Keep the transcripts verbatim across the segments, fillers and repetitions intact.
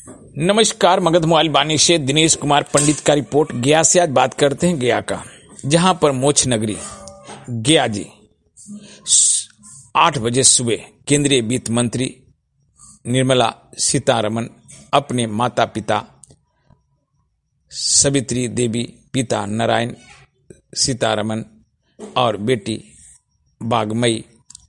नमस्कार, मगध मोबाइल बानी से दिनेश कुमार पंडित का रिपोर्ट। गया से आज बात करते हैं गया का, जहां पर मोक्ष नगरी गया जी आठ बजे सुबह केंद्रीय वित्त मंत्री निर्मला सीतारमण अपने माता पिता सावित्री देवी, पिता नारायण सीतारमण और बेटी बागमयी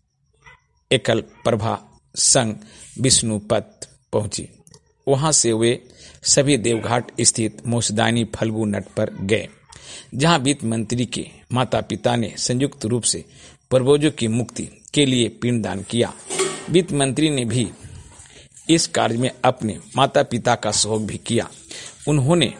एकल प्रभा संग विष्णुपद पहुंची। वहां से वे सभी देवघाट स्थित मोक्षदायिनी फल्गु नट पर गए, जहां वित्त मंत्री के माता पिता ने संयुक्त रूप से पूर्वजों की मुक्ति के लिए पिंडदान किया। वित्त मंत्री ने भी इस कार्य में अपने माता पिता का सहयोग भी किया। उन्होंने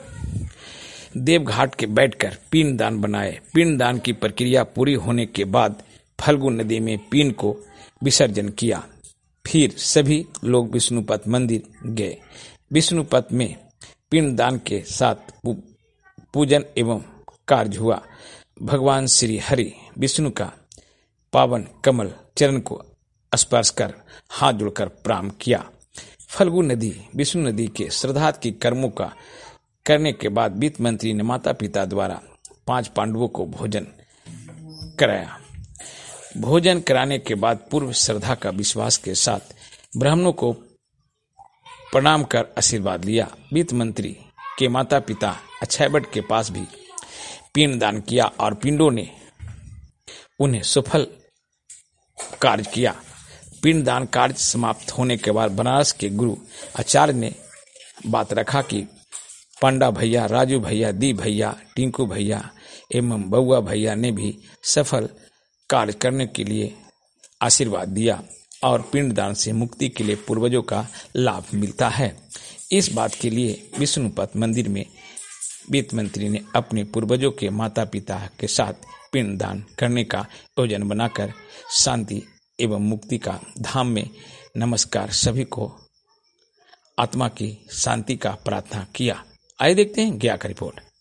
देवघाट के बैठकर पिंडदान बनाए। पिंडदान की प्रक्रिया पूरी होने के बाद फल्गु नदी में पिंड को विसर्जन किया। फिर सभी लोग विष्णुपद मंदिर गए। विष्णुपद में पिंडदान के साथ पूजन एवं कार्य हुआ। भगवान श्री हरि विष्णु का पावन कमल चरण को स्पर्श कर हाथ जोड़कर प्रणाम किया। फल्गु नदी विष्णु नदी के श्राद्ध की कर्मों का करने के बाद वित्त मंत्री ने माता पिता द्वारा पांच पांडवों को भोजन कराया। भोजन कराने के बाद पूर्व श्रद्धा का विश्वास के साथ ब्राह्मणों को प्रणाम कर आशीर्वाद लिया। वित्त मंत्री के माता पिता अक्षयवट के पास भी पिंडदान किया और पिंडों ने उन्हें सफल कार्य किया। पिंडदान कार्य समाप्त होने के बाद बनारस के गुरु आचार्य ने बात रखा कि पांडा भैया, राजू भैया, दी भैया, टिंकू भैया एवं बउआ भैया ने भी सफल कार्य करने के लिए आशीर्वाद दिया और पिंडदान से मुक्ति के लिए पूर्वजों का लाभ मिलता है। इस बात के लिए विष्णुपद मंदिर में वित्त मंत्री ने अपने पूर्वजों के माता पिता के साथ पिंडदान करने का योजना बनाकर शांति एवं मुक्ति का धाम में नमस्कार सभी को आत्मा की शांति का प्रार्थना किया। आइए देखते हैं गया का रिपोर्ट।